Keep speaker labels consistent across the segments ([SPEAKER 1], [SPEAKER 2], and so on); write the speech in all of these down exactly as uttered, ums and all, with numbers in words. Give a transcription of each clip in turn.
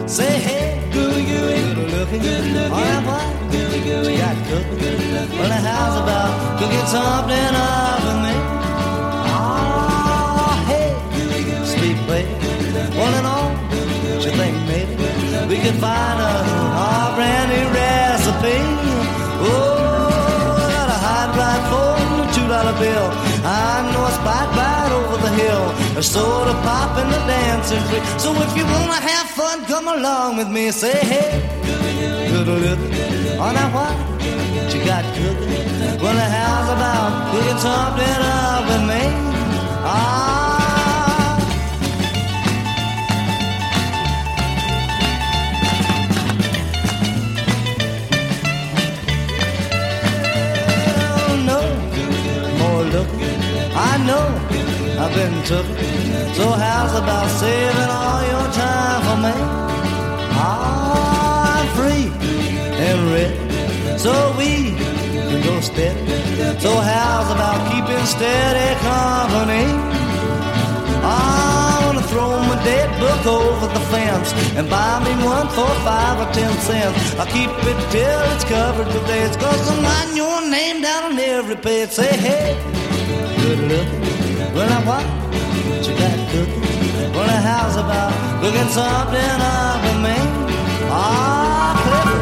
[SPEAKER 1] Say hey, gooey gooey, good looking, good looking. All that what? Gooey gooey, you got cooking. Well, how's about cooking something up with me? Oh, hey, sweet baby, one and all. You think maybe we could find a, a brand new recipe? Oh, I got a hot rod for a two dollar bill. I know a spot right over the hill. A soda pop and the dancing free. So if you wanna have fun, come along with me. Say hey, good looking. On that what you got cooking? Well, the how's about cooking something up with me? Ah. I know I've been took, so how's about saving all your time for me? I'm free and ready, so we can go steady. So how's about keeping steady company? I wanna throw my dead book over the fence and buy me one for five or ten cents. I'll keep it till it's covered with dates, 'cause I'm writing your name down on every page. Say hey, good looking. Well, now what you got cooking? Well, now how's about cooking something up with me? Ah, clever.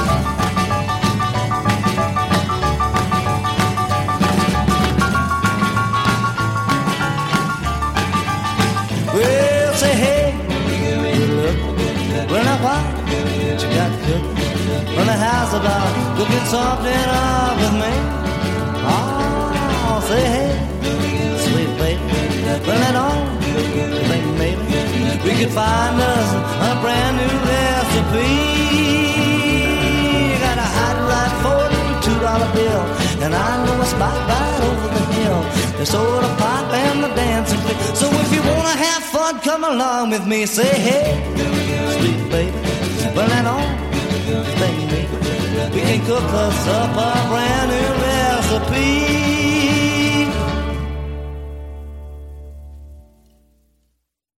[SPEAKER 1] Well, say hey, good looking. Well, now what you got cooking? Well, now how's about cooking something up with me? Ah, say hey, sweet baby, well that all, you think maybe we could find us a brand new recipe? You got a hot rod for a two dollar bill, and I know a spot right over the hill. The soda pop and the dancing fit. So if you wanna have fun, come along with me. Say hey, sweet baby, well that all, you think maybe we can cook us up a brand new recipe?